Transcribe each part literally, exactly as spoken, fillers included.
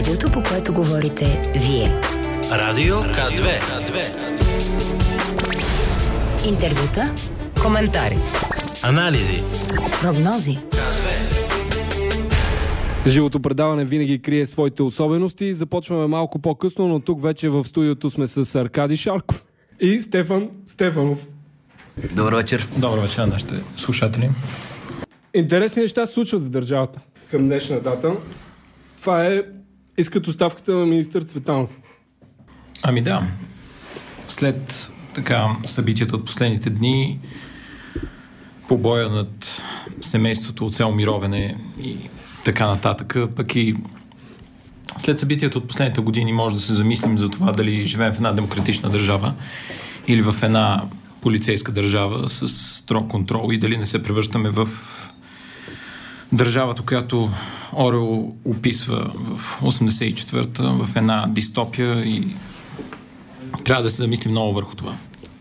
Радиото, по което говорите вие. Радио К две. Интервюта, коментари, анализи, прогнози. Живото предаване винаги крие своите особености. Започваме малко по-късно, но тук вече в студиото сме с Аркадий Шарков и Стефан Стефанов. Добър вечер. Добър вечер на нашите слушатели. Интересни неща се случват в държавата към днешна дата. Това е искат оставката на министър Цветанов. Ами да, след така събитията от последните дни, побоя над семейството от село Мировене и така нататък, пък и след събитията от последните години може да се замислим за това дали живеем в една демократична държава или в една полицейска държава с строг контрол и дали не се превръщаме в държавата, която Орел описва в осемдесет и четвърта в една дистопия и трябва да се замислим много върху това.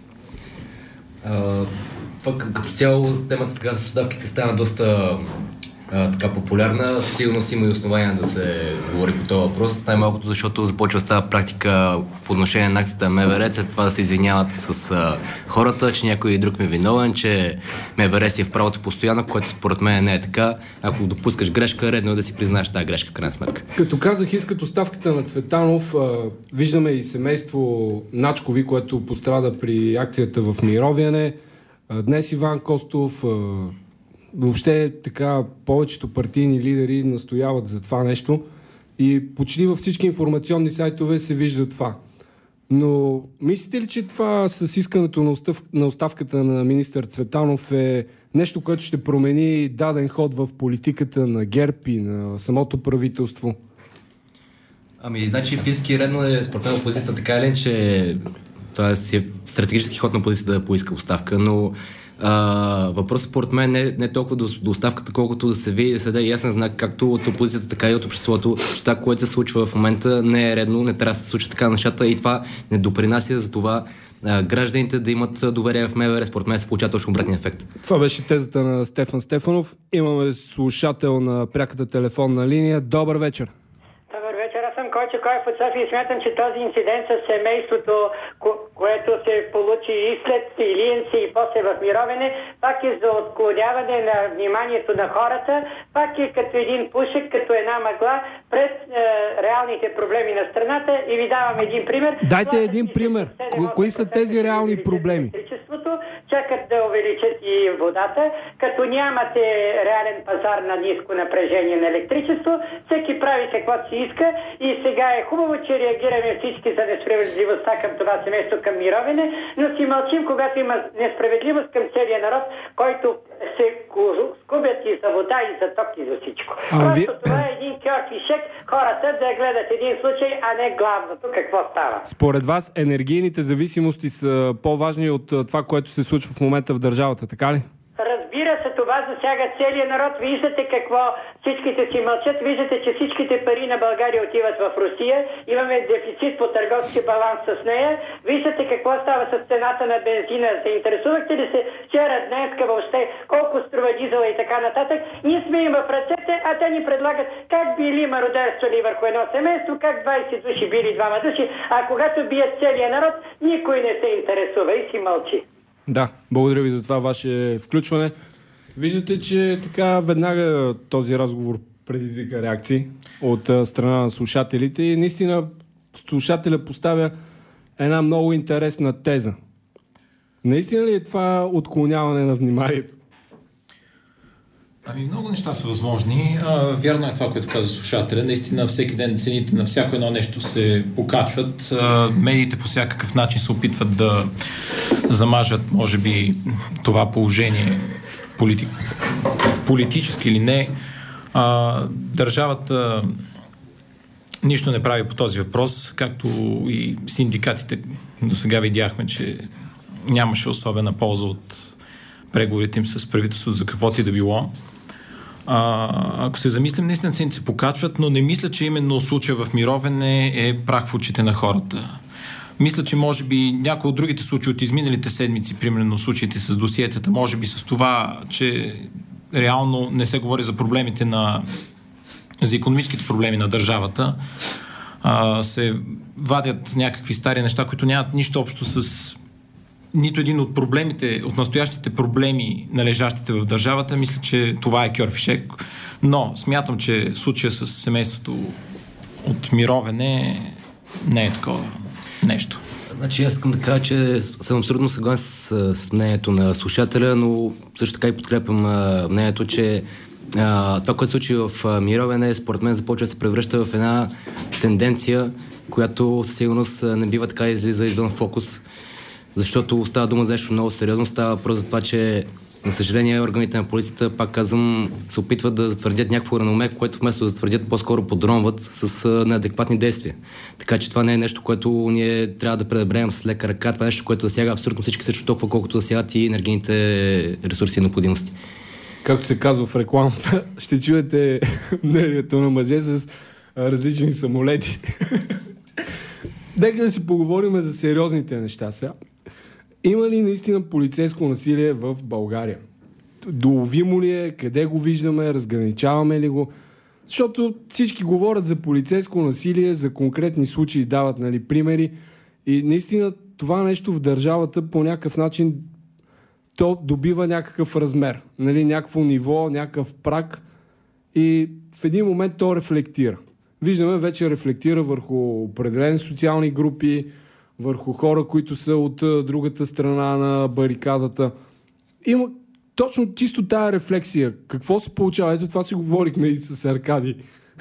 А, пък като цяло темата сега с оставките стана доста а, така популярна. Сигурно си има и основания да се говори по този въпрос. Най-малкото, защото започва да става практика по отношение на акцията на МВР, след това да се извиняват с а, хората, че някой друг ми е виновен, че МВР си е в правото постоянно, което според мен не е така. Ако допускаш грешка, редно е да си признаеш тази грешка в крайна сметка. Като казах, искат оставката на Цветанов, а, виждаме и семейство Начкови, което пострада при акцията в Мировяне. А, днес Иван Костов, а, въобще така повечето партийни лидери настояват за това нещо и почти във всички информационни сайтове се вижда това. Но мислите ли, че това с искането на, остав... на оставката на министър Цветанов е нещо, което ще промени даден ход в политиката на ГЕРБ и на самото правителство? Ами, значи физически редно е според мен опозицията така или че това си е стратегически ход на опозицията да поиска оставка, но Uh, въпросът според мен не, не толкова до, до оставката, колкото да се види, да се даде ясен знак както от опозицията, така и от обществото, че това, което се случва в момента, не е редно, не трябва да се случва така нещата и това не допринася за това uh, гражданите да имат доверие в МВР. Според мен се получава точно обратния ефект. Това беше тезата на Стефан Стефанов. Имаме слушател на пряката телефонна линия. Добър вечер. Добър вечер, аз съм Койчо Коев от София и смятам, че този инцидент с семейството, ко- което се получи и след Илиенци и после в Мировене, пак е за отклоняване на вниманието на хората, пак е като един пушек, като една мъгла през е, реалните проблеми на страната и ви давам един пример. Дайте това, един пример. Ко- кои са тези реални проблеми? Чакат да увеличат и водата, като нямате реален пазар на ниско напрежение на електричество, всеки прави каквото си иска и сега е хубаво, че реагираме всички за несправедливостта към това семейство, към Мировене, но си мълчим, когато има несправедливост към целия народ, който се скубят и за вода, и за ток, и за всичко. А, Просто ви... това е един кьорфишек, хората да гледат един случай, а не главното какво става. Според вас енергийните зависимости са по-важни от това, което се случва в момента в държавата, така ли? Разбира се, това засяга целия народ. Виждате какво всичките си мълчат. Виждате, че всичките пари на България отиват в Русия. Имаме дефицит по търговски баланс с нея. Виждате какво става с цената на бензина. Се интересувахте ли се вчера, днеска въобще, колко струва дизела и така нататък? Ние сме им в ръцете, а те ни предлагат как били мародерствали върху едно семейство, как двайсет души били двама души, а когато бият целия народ, никой не се интересува и си мълчи. Да, благодаря ви за това ваше включване. Виждате, че така веднага този разговор предизвика реакции от а, страна на слушателите и наистина слушателя поставя една много интересна теза. Наистина ли е това отклоняване на вниманието? Ами много неща са възможни. А, вярно е това, което каза слушателя. Наистина всеки ден цените на всяко едно нещо се покачват. А, медиите по всякакъв начин се опитват да замажат, може би, това положение полити... политически или не. А, държавата нищо не прави по този въпрос, както и синдикатите до сега видяхме, че нямаше особена полза от преговорите им с правителството за каквото и да било. А, ако се замислим, наистина цените се покачват, но не мисля, че именно случая в Мировене е прах в очите на хората. Мисля, че може би някои от другите случаи от изминалите седмици, примерно случаите с досиетата, може би с това, че реално не се говори за проблемите на за икономическите проблеми на държавата, а, се вадят някакви стари неща, които нямат нищо общо с нито един от проблемите, от настоящите проблеми, належащите в държавата. Мисля, че това е кьорфишек. Но смятам, че случая с семейството от Мировене не е такова нещо. Значи аз искам да кажа, че съм абсолютно съгласен с, с мнението на слушателя, но също така и подкрепям а, мнението, че а, това, което случи в а, Мировене, според мен започва да се превръща в една тенденция, която със сигурност не бива така излиза извън фокус, защото става дума за нещо много сериозно. Става въпрос за това, че за съжаление органите на полицията, пак казвам, се опитват да затвърдят някакво реноме, което вместо да затвърдят, по-скоро подронват с а, неадекватни действия. Така че това не е нещо, което ние трябва да предабрем с лека ръка. Това е нещо, което засяга абсолютно всички, също толкова, колкото засягат и енергийните ресурси и необходимости. Както се казва в рекламата, ще чуете мнението на мъже с а, различни самолети. Нека да си поговорим за сериозните неща сега. Има ли наистина полицейско насилие в България? Доловимо ли е? Къде го виждаме? Разграничаваме ли го? Защото всички говорят за полицейско насилие, за конкретни случаи, дават, нали, примери. И наистина това нещо в държавата по някакъв начин то добива някакъв размер. Нали, някакво ниво, някакъв праг. И в един момент то рефлектира. Виждаме, вече рефлектира върху определени социални групи, върху хора, които са от другата страна на барикадата. Има точно чисто тая рефлексия. Какво се получава? Ето това си говорихме и с Аркадий.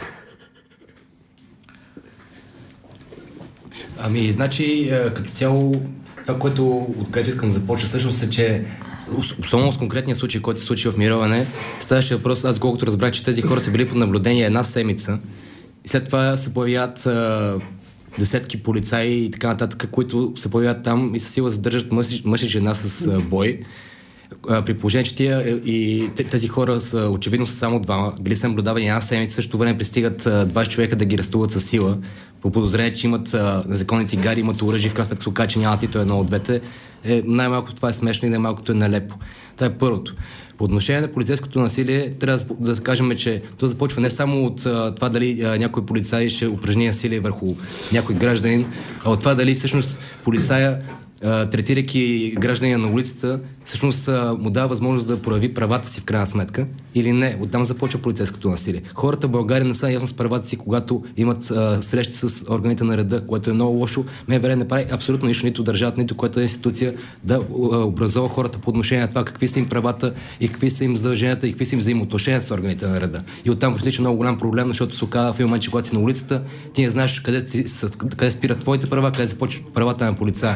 Ами, значи, като цяло, това, което, от което искам да започна, всъщност е, че особено с конкретния случай, който се случи в Мировене, ставаше въпрос, аз колкото разбрах, че тези хора са били под наблюдение една седмица и след това се появяват а, десетки полицаи и така нататък, които се появяват там и със сила задържат мъж, мъж и жена с а, бой. А, при положение, че тия и тези хора са очевидно са само двама, били са наблюдавани една седмица, също време пристигат а, двайсет човека да ги арестуват със сила, по подозрение, че имат а, незаконни цигари, имат оръжие, в крайна сметка се оказа, че нямат нито едно от двете. Е, най-малкото това е смешно и най-малкото е нелепо. Това е първото. По отношение на полицейското насилие, трябва да, да кажем, че то започва не само от а, това дали а, някой полицай ще упражни насилие върху някой гражданин, а от това дали всъщност полицая, третирайки гражданина на улицата, всъщност а, му дава възможност да прояви правата си в крайна сметка или не. Оттам започва полицейското насилие. Хората в България не са ясно с правата си, когато имат а, срещи с органите на реда, което е много лошо. МВР не прави абсолютно нищо, нито държавата, нито която е институция да а, образова хората по отношение на това какви са им правата и какви са им задълженията и какви са им взаимоотношенията с органите на реда. И оттам протича много голям проблем, защото се оказва в момент, че когато си на улицата, ти не знаеш къде, ти, къде спират твоите права, къде започват правата на полицая.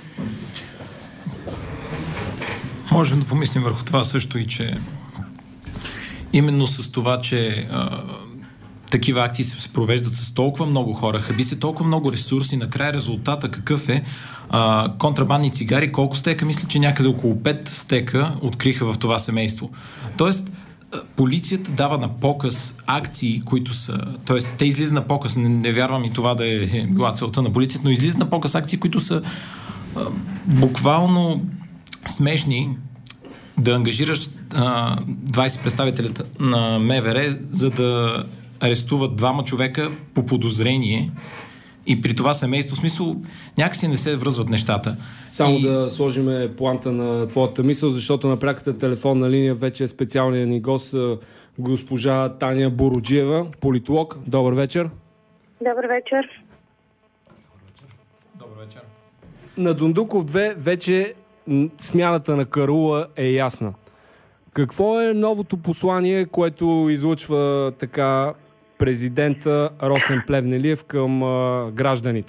Можем да помислим върху това също и, че именно с това, че а, такива акции се провеждат с толкова много хора, хаби се толкова много ресурси, накрая резултата какъв е? А, контрабандни цигари, колко стека? Мисля, че някъде около пет стека откриха в това семейство. Тоест, полицията дава на показ акции, които са... Тоест, те излизат на показ, не, не вярвам и това да е била целта на полицията, но излизат на показ акции, които са а, буквално смешни, да ангажираш а, двайсет представителя на МВР, за да арестуват двама човека по подозрение и при това семейство. В смисъл, някакси не се връзват нещата. Само и... да сложим планта на твоята мисъл, защото на пряката телефонна линия вече е специалният ни гост, госпожа Таня Буруджиева, политолог. Добър вечер. Добър вечер. Добър вечер. На Дондуков две вече смяната на караула е ясна. Какво е новото послание, което излъчва така президента Росен Плевнелиев към а, гражданите?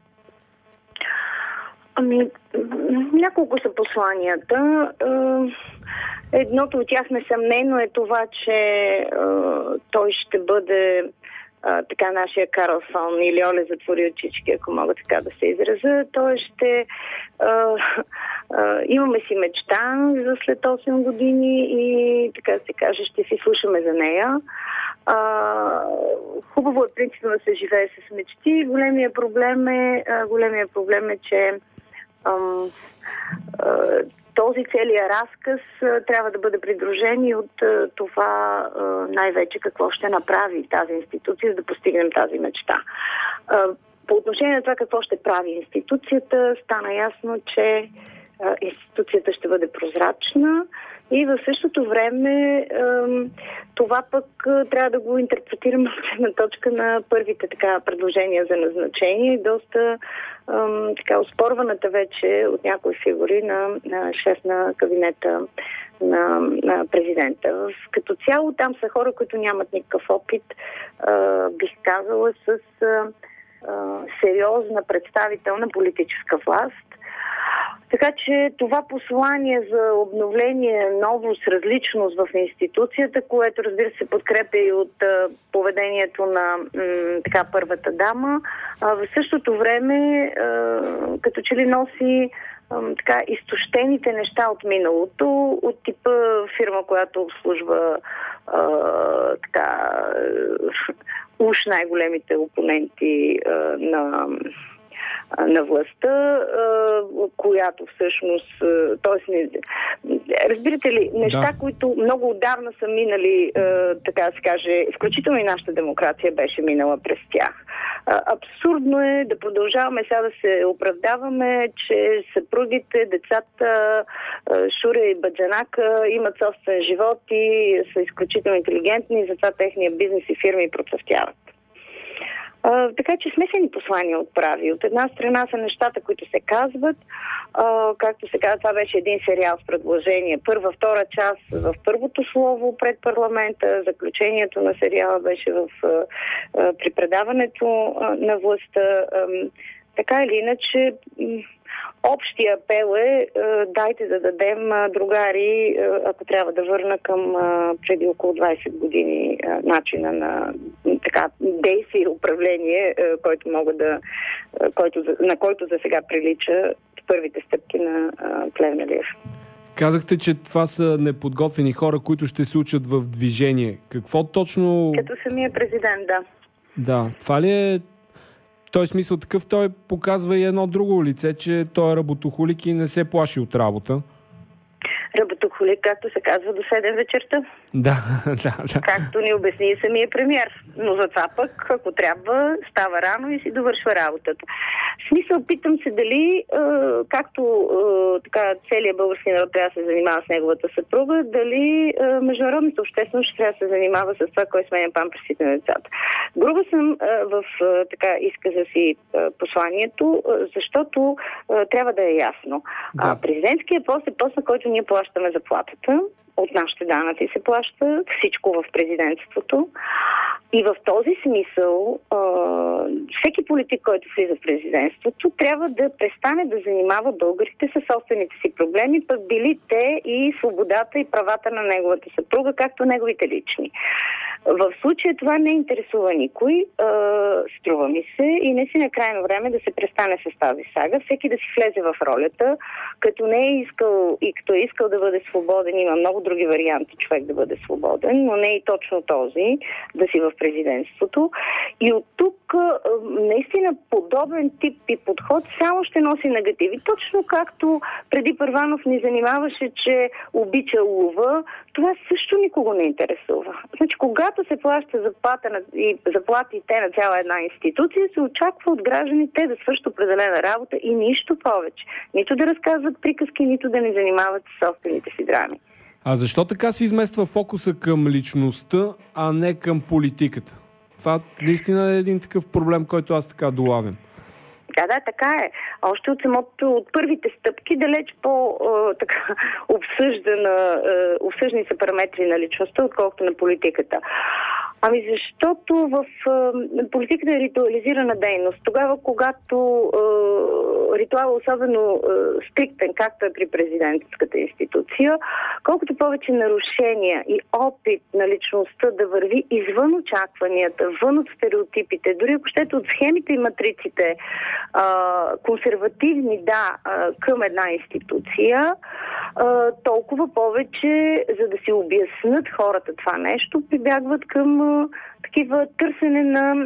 Ами, няколко са посланията. Едното от тях несъмнено е това, че той ще бъде Uh, така нашия Карлсон или Оле затвори очички, ако мога така да се изразя. Той ще... Uh, uh, имаме си мечта за след осем години и така се каже, ще си слушаме за нея. Uh, хубаво е принципно да се живее с мечти. Големия проблем е, uh, големия проблем е че um, uh, този целият разказ а, трябва да бъде придружен и от а, това а, най-вече какво ще направи тази институция, за да постигнем тази мечта. А, по отношение на това какво ще прави институцията, стана ясно, че а, институцията ще бъде прозрачна и в същото време а, това пък а, трябва да го интерпретираме от гледна точка на първите така предложения за назначение, доста а, така оспорваната вече от някои фигури на, на шеф на кабинета на, на президента. Като цяло там са хора, които нямат никакъв опит, а, бих казала, с а, а, сериозна представителна политическа власт. Така че това послание за обновление, новост, различност в институцията, което разбира се подкрепя и от а, поведението на м, така първата дама, а, в същото време а, като че ли носи а, така изтощените неща от миналото, от типа фирма, която обслужва а, така уж най-големите опоненти а, на на властта, която всъщност, т.е. разбирате ли, неща, да. които много отдавна са минали, така да се каже, включително и нашата демокрация беше минала през тях. Абсурдно е да продължаваме сега да се оправдаваме, че съпругите, децата, Шуря и Баджанака имат собствен живот и са изключително интелигентни и затова техния бизнес и фирми процъфтяват. Uh, така че смесени послания отправи. От една страна са нещата, които се казват. Uh, както се казва, това беше един сериал с предложение. Първа, втора част в първото слово пред парламента. Заключението на сериала беше в, uh, uh, при предаването uh, на властта. Uh, така или иначе, общия апел е, дайте да дадем, другари, ако трябва да върна към преди около двайсет години начина на така, действие и управление, който мога да, който, на който за сега прилича първите стъпки на Плевнелиев. Казахте, че това са неподготвени хора, които ще се учат в движение. Какво точно... Като самия президент, да. Да, това ли е... Той смисъл такъв, той показва и едно друго лице, че той е работохолик и не се плаши от работа. Работохолик, както се казва, до седем вечерта. Да, да, да. Както ни обясни и самия премиер. Но затова пък, ако трябва, става рано и си довършва работата. В смисъл, питам се дали, е, както е, така целият български народ трябва да се занимава с неговата съпруга, дали е, международната общественост ще трябва да се занимава с това, кой сменя памперсите на децата. Груба съм е, в е, така изказа си е, посланието, е, защото е, трябва да е ясно. Да. А президентският пост е пост, на който ние плащаме заплатата. От нашите данъци се плаща всичко в президентството. И в този смисъл а, всеки политик, който влиза в президентството, трябва да престане да занимава българите със собствените си проблеми, пък били те и свободата и правата на неговата съпруга, както неговите лични. В случая това не интересува никой, а, струва ми се, и не си на крайно време да се престане с тази сага, всеки да си влезе в ролята, като не е искал и като е искал да бъде свободен, има много други варианти човек да бъде свободен, но не и точно този, да си в президентството. И от тук наистина подобен тип и подход само ще носи негативи. Точно както преди Първанов ни занимаваше, че обича лова, това също никого не интересува. Значи, когато се плаща заплата на, и заплатите на цяла една институция, се очаква от гражданите да свършат определена работа и нищо повече. Нито да разказват приказки, нито да ни занимават с собствените си драми. А защо така се измества фокуса към личността, а не към политиката? Това наистина е един такъв проблем, който аз така долавям. Да, да, така е. Още от самото, от първите стъпки, далеч по-обсъждана, обсъждани са параметри на личността, отколкото на политиката. Ами защото в е, политиката е ритуализирана дейност. Тогава, когато е, ритуал е особено е, стриктен, както е при президентската институция, колкото повече нарушения и опит на личността да върви извън очакванията, вън от стереотипите, дори ако щете от схемите и матриците, е, консервативни, да, е, към една институция, е, толкова повече, за да си обяснат хората това нещо, прибягват към такива търсене на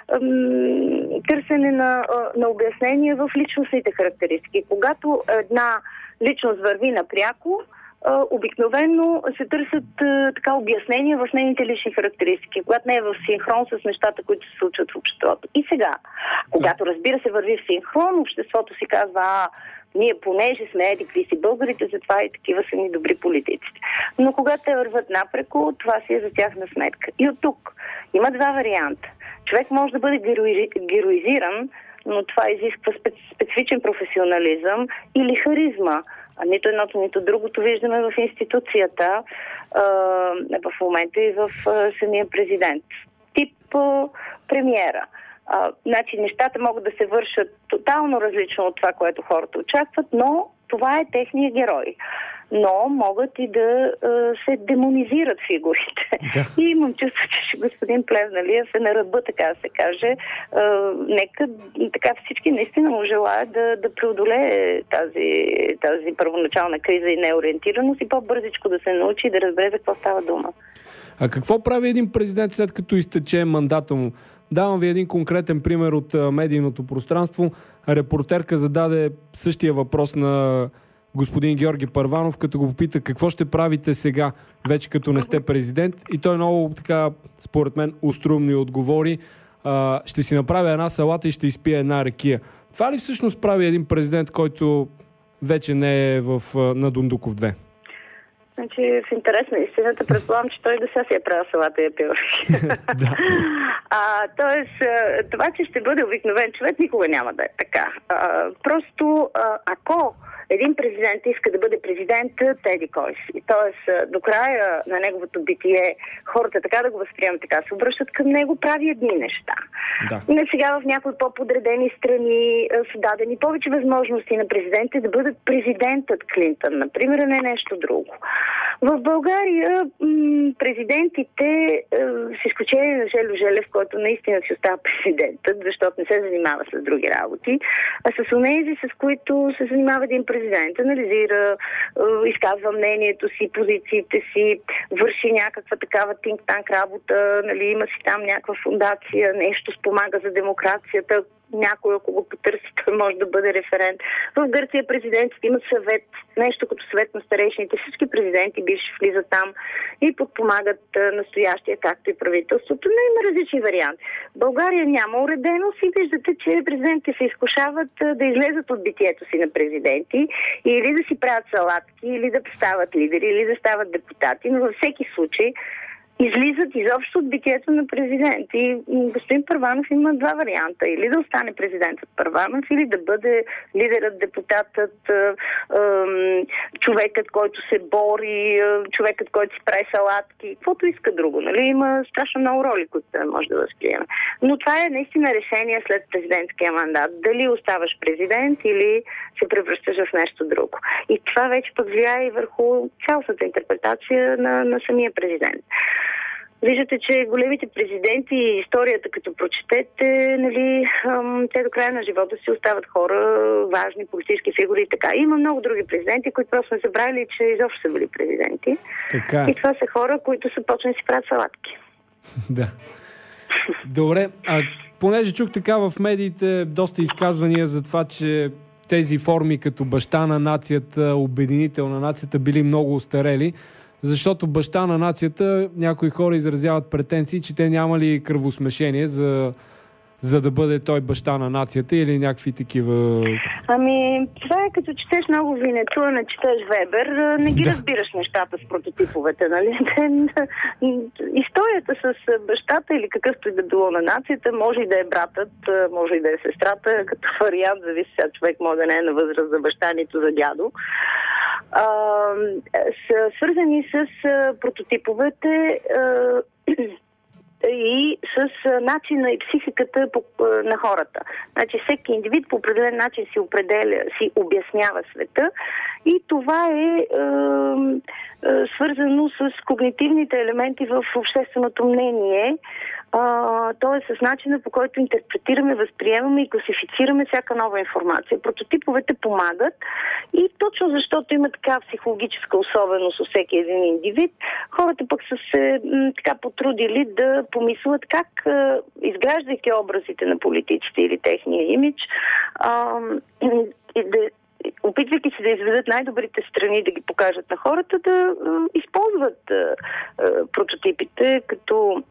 м- търсене на, на обяснение в личностните характеристики. Когато една личност върви напряко, обикновено се търсят така обяснения в нейните лични характеристики, когато не е в синхрон с нещата, които се случват в обществото. И сега, когато разбира се върви в синхрон, обществото си казва, а, ние понеже сме еди какви си българите, затова и такива са ни добри политиците. Но когато те върват напреко, това си е за тяхна сметка. И от тук има два варианта. Човек може да бъде герои... героизиран, но това изисква специфичен професионализъм или харизма. А нито едното, нито другото виждаме в институцията, а, в момента и в а, самия президент. Тип а, премиера. А, значи нещата могат да се вършат тотално различно от това, което хората очакват, но това е техния герой. Но могат и да а, се демонизират фигурите. Да. И имам чувство, че господин Плевнелиев е на ръба, така да се каже. А, нека така всички наистина му желаят да, да преодолее тази, тази първоначална криза и неориентираност и по-бързичко да се научи и да разбере за какво става дума. А какво прави един президент след като изтече мандата му? Давам ви един конкретен пример от а, медийното пространство. Репортерка зададе същия въпрос на господин Георги Първанов, като го попита какво ще правите сега, вече като не сте президент. И той много така, според мен, острумно и отговори, а, ще си направя една салата и ще изпия една ракия. Това ли всъщност прави един президент, който вече не е в, на Дундуков две? Значи, в интерес на истината, предполагам, че той до сега си е правил салата и е пил. Тоест, това, че ще бъде обикновен човек, никога няма да е така. А, просто, а, ако един президент иска да бъде президент, теди кой си. Тоест, до края на неговото битие, хората така да го възприемат, така се обръщат към него, прави едни неща. Да. Не сега в някои по-подредени страни са дадени повече възможности на президентите да бъдат президентът Клинтън, например, а не нещо друго. В България м- президентите, с изключение на Желю Желев, който наистина си остава президентът, защото не се занимава с други работи, а с онези, с които се занимава един президент, анализира, изказва мнението си, позициите си, върши някаква такава think-tank работа, нали, има си там някаква фундация, нещо спомага за демокрацията, някой, ако го потърси, той може да бъде референт. В Гърция президентите имат съвет, нещо като съвет на старейшините. Всички президенти бивши влизат там и подпомагат настоящия, както и правителството. Но има различни варианти. В България няма уреденост и виждате, че президентите се изкушават да излезат от битието си на президенти или да си правят салатки, или да стават лидери, или да стават депутати. Но във всеки случай излизат изобщо от битието на президент. И господин Първанов има два варианта. Или да остане президентът Първанов, или да бъде лидерът, депутатът, човекът, който се бори, човекът, който си прави салатки, каквото иска друго. Нали? Има страшно много роли, които може да възприеме. Но това е наистина решение след президентския мандат. Дали оставаш президент или се превръщаш в нещо друго. И това вече пък влияе и върху цялостната интерпретация на, на самия президент. Виждате, че големите президенти и историята, като прочетете, нали, те до края на живота си остават хора, важни политически фигури и така. Има много други президенти, които просто не забравили, че изобщо са били президенти. Така. И това са хора, които са почнали да си правят салатки. Да. Добре, а понеже чух така в медиите доста изказвания за това, че тези форми като баща на нацията, обединител на нацията били много остарели, защото баща на нацията, някои хора изразяват претенции, че те нямали кръвосмешение за, за да бъде той баща на нацията или някакви такива... Ами, това е като четеш много Винету, не четеш Вебер, не ги да. разбираш нещата с прототиповете, нали? Историята с бащата или какъвто и да било на нацията, може и да е братът, може и да е сестрата, като вариант, зависи сега, човек може да не е на възраст за баща, нито за дядо. А, са свързани с а, прототиповете а, и с а, начина и психиката по, а, на хората. Значи всеки индивид по определен начин си определя, си обяснява света и това е а, а, свързано с когнитивните елементи в общественото мнение, т.е. с начина, по който интерпретираме, възприемаме и класифицираме всяка нова информация. Прототиповете помагат и точно защото има така психологическа особеност у всеки един индивид, хората пък са се м, така потрудили да помислят как, а, изграждайки образите на политиците или техния имидж, а, и да опитвайки се да изведат най-добрите страни, да ги покажат на хората, да а, използват а, а, прототипите като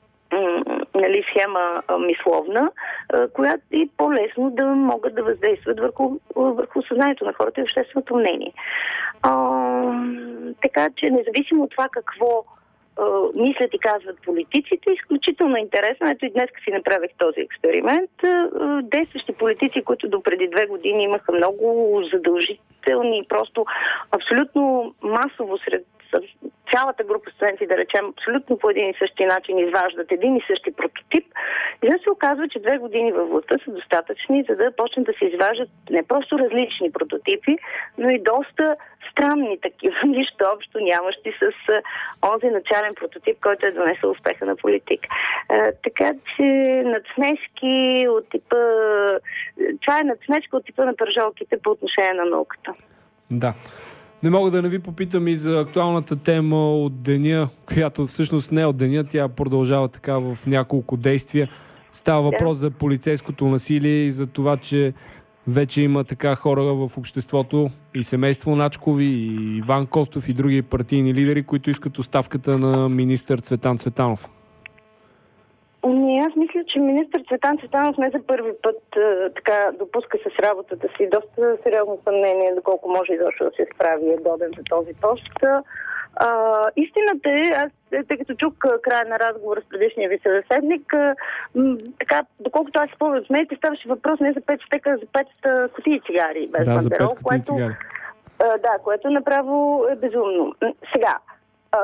нали, схема а, мисловна, а, която е по-лесно да могат да въздействат върху, върху съзнанието на хората и общественото мнение. А, така че, независимо от това какво а, мислят и казват политиците, изключително интересно. Ето и днес си направих този експеримент. А, действащи политици, които до преди две години имаха много задължителни, просто абсолютно масово сред цялата група студенти, да речем, абсолютно по един и същи начин изваждат един и същи прототип. И да се оказва, че две години във властта са достатъчни, за да почнат да се изваждат не просто различни прототипи, но и доста странни такива, нищо общо нямащи с онзи начален прототип, който е донесъл успеха на политик. А, така че надсмешки от типа... Това е надсмешка от типа на пържолките по отношение на науката. Да. Не мога да не ви попитам и за актуалната тема от деня, която всъщност не е от деня, тя продължава така в няколко действия. Става въпрос за полицейското насилие и за това, че вече има така хора в обществото и семейство Начкови, и Иван Костов и други партийни лидери, които искат оставката на министър Цветан Цветанов. Не, аз мисля, че министър Цветан Цветанов не за първи път а, така допуска с работата си доста сериозно съмнение, доколко може изобщо да се справи е годен за този пост. А, истината е, аз тъй като чух края на разговора с предишния ви събеседник, м- така, доколкото аз спомням, с медите ставаше въпрос не за пет стека, а за пет кутии цигари без да, бандерол, за пет което, цигари. А, да, което направо е безумно. Сега, а,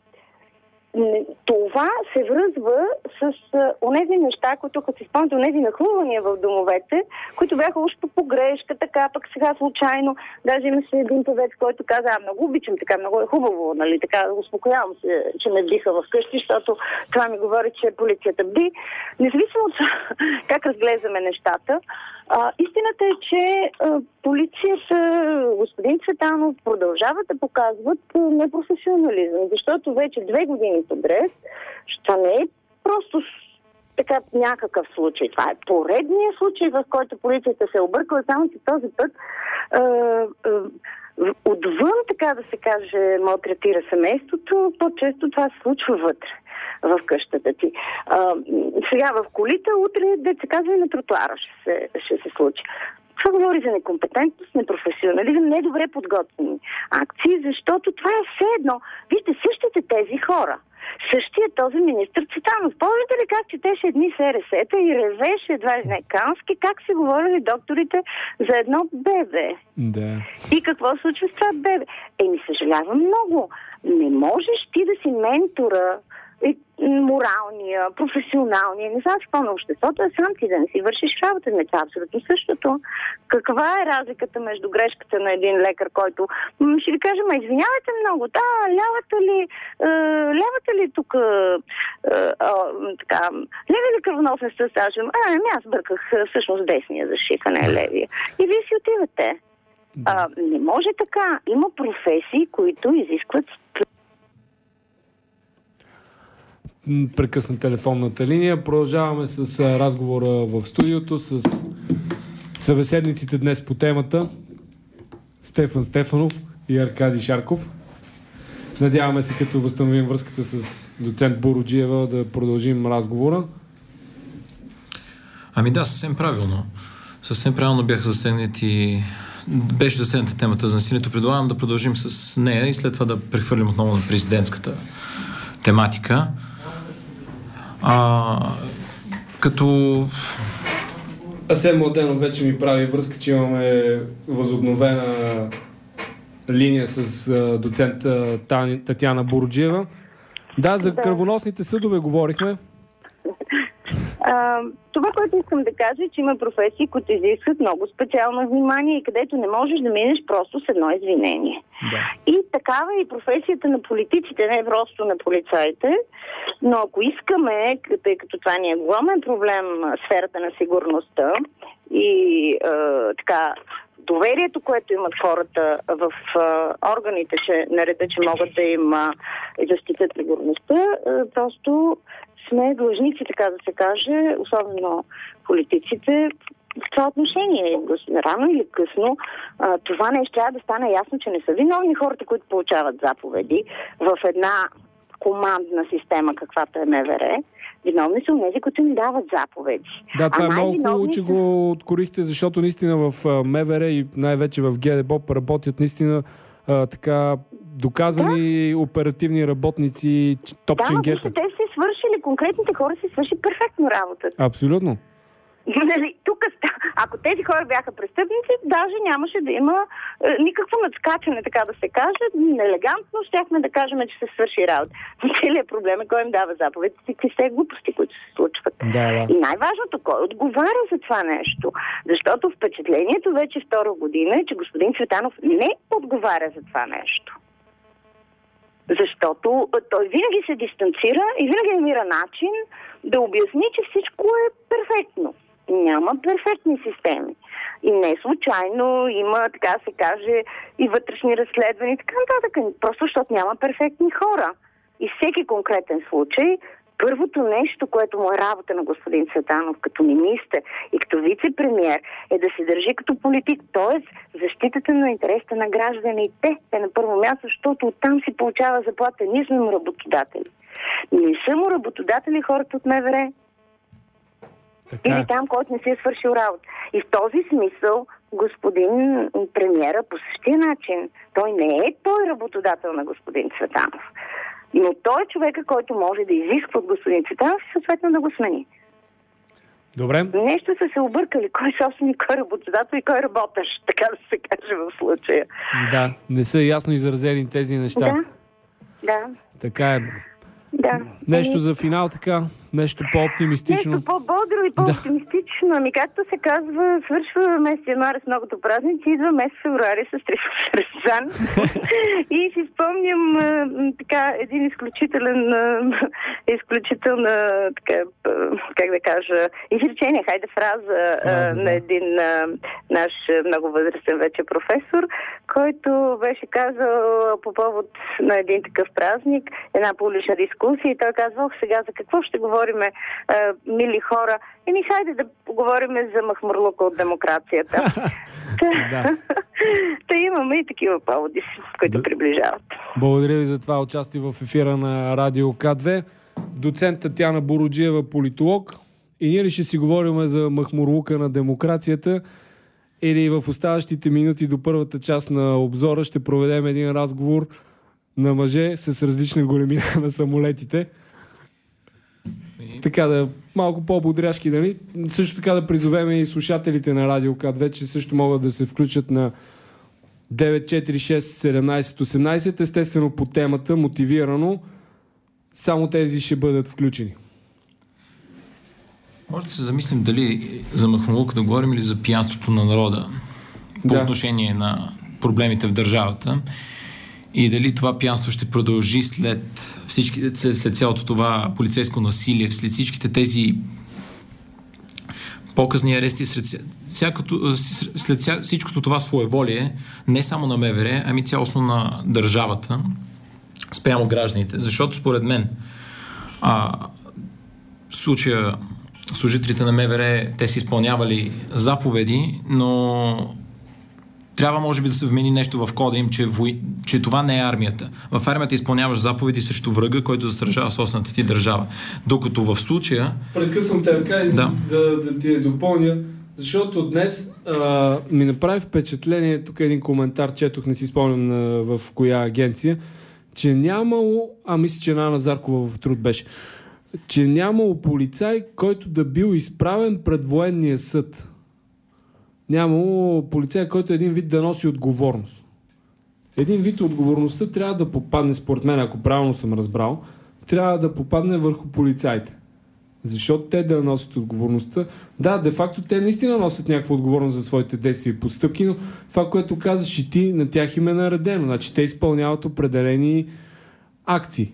това се връзва с онези неща, които, като си спомняте, онези нахлувания в домовете, които бяха уж по погрешка, така, пък сега случайно. Даже имаше един певец, който каза, а много обичам така, много е хубаво, нали, така, успокоявам се, че ме биха вкъщи, защото това ми говори, че полицията бди. Независимо от как разглеждаме нещата, а, истината е, че а, полицията, господин Цветанов, продължават да показват а, непрофесионализъм, защото вече две години подред, това не е просто така някакъв случай. Това е поредният случай, в който полицията се е объркала, само че този път а, а, отвън, така да се каже, малтретира семейството, по-често това се случва вътре в къщата ти. А, сега в колите, утре, да се казва, и на тротуара ще се, ще се случи. Това говори за некомпетентност, непрофесионализъм, недобре подготвени акции, защото това е все едно. Вижте, същите тези хора, същия този министър Цветанов. Помните ли как четеше едни СРС-та и ревеше едва ли не кански, как се говорили докторите за едно бебе? Да. И какво случва с това бебе? Еми, съжалявам много. Не можеш ти да си ментора, моралния, професионалния, не знам какво на обществото, а сам ти да не си вършиш работа. Не, това е абсолютно същото. Каква е разликата между грешката на един лекар, който м- ще ви кажа, ма извинявайте много, да, лявата ли, е, лявата ли тук, е, е, така, леви ли кръвоносен стажем? А, ами аз бърках всъщност десния защит, а не левия. И вие си отивате. А, не може така. Има професии, които изискват прекъсна телефонната линия. Продължаваме с а, разговора в студиото с събеседниците днес по темата Стефан Стефанов и Аркадий Шарков. Надяваме се, като възстановим връзката с доцент Буруджиева, да продължим разговора. Ами да, съвсем правилно. Съвсем правилно бяха засегнати беше засегната темата за насилието. Предлагам да продължим с нея и след това да прехвърлим отново на президентската тематика. А, като... Асен Младенов вече ми прави връзка, че имаме възобновена линия с а, доцент а, Татяна Буруджиева. Да, за кръвоносните съдове говорихме. А, това, което искам да кажа, е, че има професии, които изискват много специално внимание и където не можеш да минеш просто с едно извинение. Да. И такава е и професията на политиците, не просто на полицаите, но ако искаме, тъй като това ни е огромен проблем в сферата на сигурността и а, така, доверието, което имат хората в а, органите, че нареда, че могат да им а, защитят сигурността, а, просто сме длъжници, така да се каже, особено политиците, в това отношение. Рано или късно а, това нещо трябва да стане ясно, че не са виновни хората, които получават заповеди в една командна система, каквато е МВР. Виновни са онези, които ни дават заповеди. Да, това а е много хубаво, че са... го откорихте, защото наистина в МВР и най-вече в ГДБОП работят наистина а, така доказани да? оперативни работници, топченгета. Да, те си свършили, конкретните хора си свърши перфектно работата. Абсолютно. Нали, тук, ако тези хора бяха престъпници, даже нямаше да има е, никакво надскачане, така да се каже. Нелегантно щяхме да кажем, че се свърши работа. Целият проблем е кой им дава заповедите и какви са глупости, които се случват. Да, да. И най-важното, кой отговаря за това нещо. Защото впечатлението вече втора година е, че господин Цветанов не отговаря за това нещо. Защото той винаги се дистанцира и винаги намира начин да обясни, че всичко е перфектно. Няма перфектни системи. И не случайно има, така се каже, и вътрешни разследвания, така нататък. Просто защото няма перфектни хора. И всеки конкретен случай, първото нещо, което му е работа на господин Цветанов като министър и като вице-премиер, е да се държи като политик, т.е. защитата на интересите на гражданите е на първо място, защото оттам си получава заплата. Ние сме му работодатели. Не са му работодатели хората от МВР. Така. Или там, който не си е свършил работа. И в този смисъл господин премиера по същия начин, той не е той работодател на господин Цветанов. Но той е човека, който може да изисква от господин Цветанов и съответно да го смени. Добре. Нещо са се объркали. Кой е собственик, кой е работодател и кой е работещ, така да се каже в случая. Да, не са ясно изразени тези неща. Да, да. Така е. Да. Нещо за финал, така? Нещо по-оптимистично? Нещо по-бодро и по-оптимистично. Да. Ами както се казва, свършва месец януари с многото празници, идва месец февруари с Ръждан. И си спомням а, така един изключителен а, изключителна така, как да кажа, изречение, хайде фраза, фраза а, да. на един а, наш много възрастен вече професор, който беше казал по повод на един такъв празник, една публична дискусия и той казва, сега за какво ще говорим, а, мили хора? Еми, хайде да поговорим за махмурлука от демокрацията. Та имаме и такива поводи, които приближават. Благодаря ви за това участие в ефира на Радио К две. Доцент Татяна Буруджиева, политолог. И ние ли ще си говорим за махмурлука на демокрацията или в оставащите минути до първата част на обзора ще проведем един разговор на мъже с различна големина на самолетите. Така да, малко по-бодряшки, нали? Също така да призовем и слушателите на Радио К две, че също могат да се включат на девет четири шест седемнайсет осемнайсет, естествено по темата, мотивирано. Само тези ще бъдат включени. Може да се замислим дали за махмурлук да говорим или за пиянството на народа по да. отношение на проблемите в държавата. И дали това пиянство ще продължи след, всички, след цялото това полицейско насилие, след всичките тези показни арести, след, всякото, след всичкото това своеволие, не само на МВР, ами цялостно на държавата, спрямо гражданите. Защото според мен а, в случая служителите на МВР, те си изпълнявали заповеди, но трябва, може би, да се вмени нещо в кода им, че, вой... че това не е армията. В армията изпълняваш заповеди срещу врага, който застрашава собствената ти държава. Докато в случая... Прекъсвам те, така и да. Да, да ти допълня, защото днес а, ми направи впечатление, тук един коментар четох, не си спомням на, в коя агенция, че нямало, а мисля, че Нана Заркова в Труд беше, че нямало полицай, който да бил изправен пред военния съд. Нямало полицай, който един вид да носи отговорност. Един вид отговорността трябва да попадне, според мен, ако правилно съм разбрал, трябва да попадне върху полицайите. Защо те да носят отговорността? Да, де-факто те наистина носят някаква отговорност за своите действия и постъпки, но това, което казаш и ти, на тях им е наредено. Значи те изпълняват определени акции.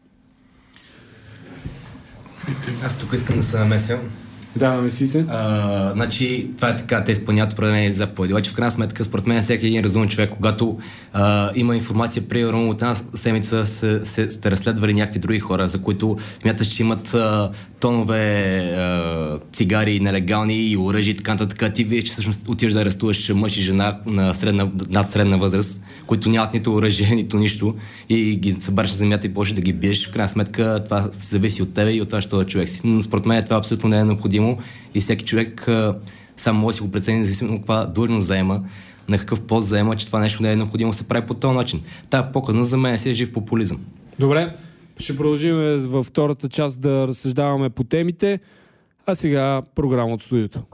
Аз тук искам да се намеся. Да, намеси се. А, значи, това е така, те изпълняват определени заповеди. Обаче в крайна сметка, според мен, всеки един разумен човек, когато а, има информация, примерно от една седмица се, се, сте разследвали някакви други хора, за които смяташ, че имат а, тонове а, цигари нелегални и оръжие и така нататък. Ти вие, че всъщност отиваш да арестуваш мъж и жена на средна, над средна възраст, които нямат нито оръжие, нито нищо, и ги събариш на земята и почнеш да ги биеш. В крайна сметка това зависи от тебе и от това, що да човек си. Но според мен това абсолютно не е необходимо и всеки човек а, сам може да си го прецени, независимо каква длъжност заема, на какъв пост заема, че това нещо не е необходимо да се прави по този начин. Тая показност за мен си е жив популизъм. Добре, ще продължим във втората част да разсъждаваме по темите, а сега програма от студиото.